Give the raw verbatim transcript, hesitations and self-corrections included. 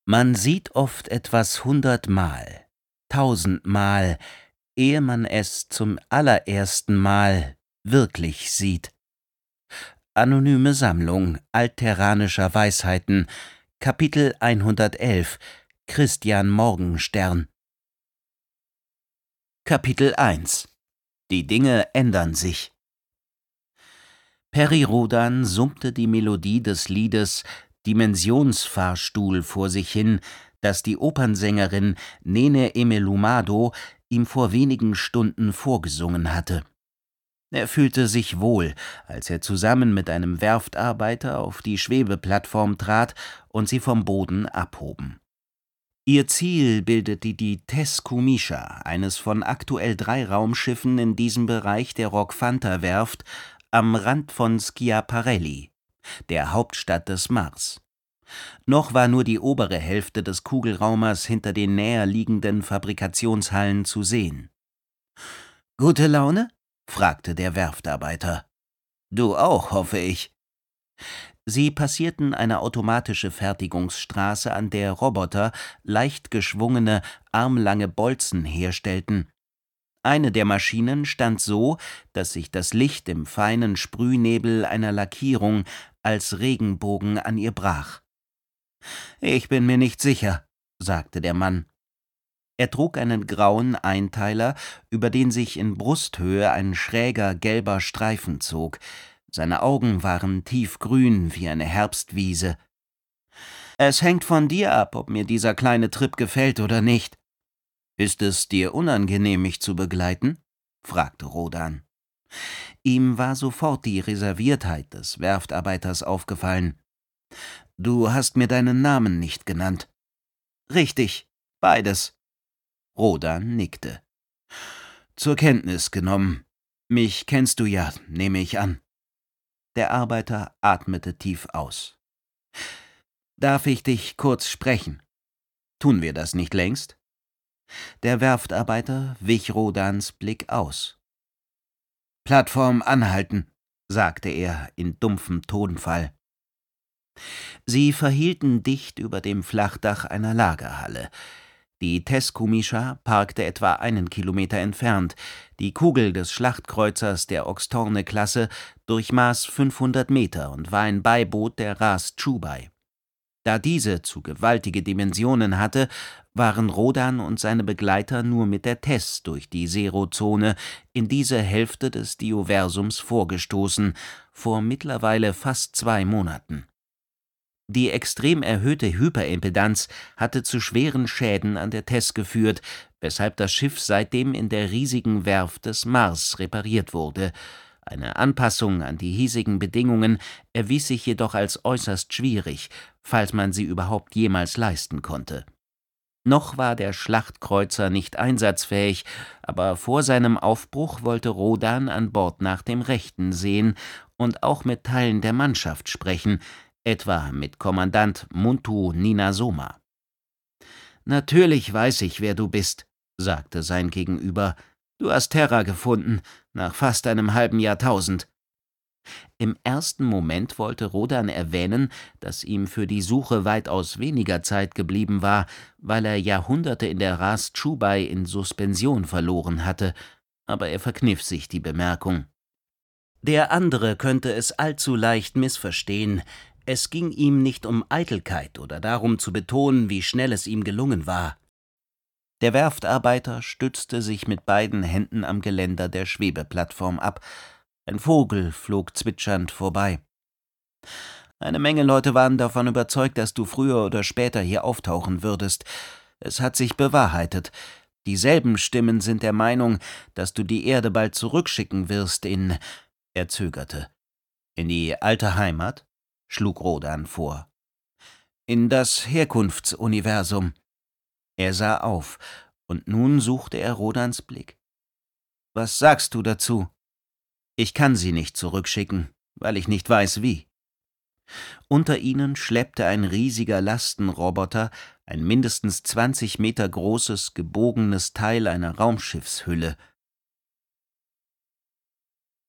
Man sieht oft etwas hundertmal, tausendmal, ehe man es zum allerersten Mal wirklich sieht. Anonyme Sammlung altterranischer Weisheiten, Kapitel hundertelf, Christian Morgenstern. Kapitel eins. Die Dinge ändern sich. Peri Rodan summte die Melodie des Liedes Dimensionsfahrstuhl vor sich hin, das die Opernsängerin Nene Emelumado ihm vor wenigen Stunden vorgesungen hatte. Er fühlte sich wohl, als er zusammen mit einem Werftarbeiter auf die Schwebeplattform trat und sie vom Boden abhoben. Ihr Ziel bildete die Tez-Kumischa, eines von aktuell drei Raumschiffen in diesem Bereich der Rokfanta-Werft am Rand von Schiaparelli, der Hauptstadt des Mars. Noch war nur die obere Hälfte des Kugelraumers hinter den näher liegenden Fabrikationshallen zu sehen. »Gute Laune?« fragte der Werftarbeiter. »Du auch, hoffe ich.« Sie passierten eine automatische Fertigungsstraße, an der Roboter leicht geschwungene, armlange Bolzen herstellten. Eine der Maschinen stand so, dass sich das Licht im feinen Sprühnebel einer Lackierung als Regenbogen an ihr brach. »Ich bin mir nicht sicher«, sagte der Mann. Er trug einen grauen Einteiler, über den sich in Brusthöhe ein schräger gelber Streifen zog. Seine Augen waren tiefgrün wie eine Herbstwiese. »Es hängt von dir ab, ob mir dieser kleine Trip gefällt oder nicht.« »Ist es dir unangenehm, mich zu begleiten?« fragte Rodan. Ihm war sofort die Reserviertheit des Werftarbeiters aufgefallen. »Du hast mir deinen Namen nicht genannt.« »Richtig, beides.« Rodan nickte. »Zur Kenntnis genommen. Mich kennst du ja, nehme ich an.« Der Arbeiter atmete tief aus. »Darf ich dich kurz sprechen? Tun wir das nicht längst?« Der Werftarbeiter wich Rodans Blick aus. »Plattform anhalten«, sagte er in dumpfem Tonfall. Sie verhielten dicht über dem Flachdach einer Lagerhalle. Die Tez-Kumischa parkte etwa einen Kilometer entfernt. Die Kugel des Schlachtkreuzers der Oxtorne-Klasse durchmaß fünfhundert Meter und war ein Beiboot der Ras Chubai. Da diese zu gewaltige Dimensionen hatte, waren Rodan und seine Begleiter nur mit der Tez durch die Zero-Zone in diese Hälfte des Dioversums vorgestoßen, vor mittlerweile fast zwei Monaten. Die extrem erhöhte Hyperimpedanz hatte zu schweren Schäden an der Tez geführt, weshalb das Schiff seitdem in der riesigen Werft des Mars repariert wurde. Eine Anpassung an die hiesigen Bedingungen erwies sich jedoch als äußerst schwierig, falls man sie überhaupt jemals leisten konnte. Noch war der Schlachtkreuzer nicht einsatzfähig, aber vor seinem Aufbruch wollte Rodan an Bord nach dem Rechten sehen und auch mit Teilen der Mannschaft sprechen, etwa mit Kommandant Muntu Ninasoma. »Natürlich weiß ich, wer du bist«, sagte sein Gegenüber. »Du hast Terra gefunden, nach fast einem halben Jahrtausend.« Im ersten Moment wollte Rodan erwähnen, dass ihm für die Suche weitaus weniger Zeit geblieben war, weil er Jahrhunderte in der Ras Chubai in Suspension verloren hatte, aber er verkniff sich die Bemerkung. Der andere könnte es allzu leicht missverstehen. Es ging ihm nicht um Eitelkeit oder darum zu betonen, wie schnell es ihm gelungen war. Der Werftarbeiter stützte sich mit beiden Händen am Geländer der Schwebeplattform ab. Ein Vogel flog zwitschernd vorbei. »Eine Menge Leute waren davon überzeugt, dass du früher oder später hier auftauchen würdest. Es hat sich bewahrheitet. Dieselben Stimmen sind der Meinung, dass du die Erde bald zurückschicken wirst in...« Er zögerte. »In die alte Heimat?« schlug Rodan vor. »In das Herkunftsuniversum.« Er sah auf, und nun suchte er Rodans Blick. »Was sagst du dazu?« »Ich kann sie nicht zurückschicken, weil ich nicht weiß, wie.« Unter ihnen schleppte ein riesiger Lastenroboter ein mindestens zwanzig Meter großes, gebogenes Teil einer Raumschiffshülle.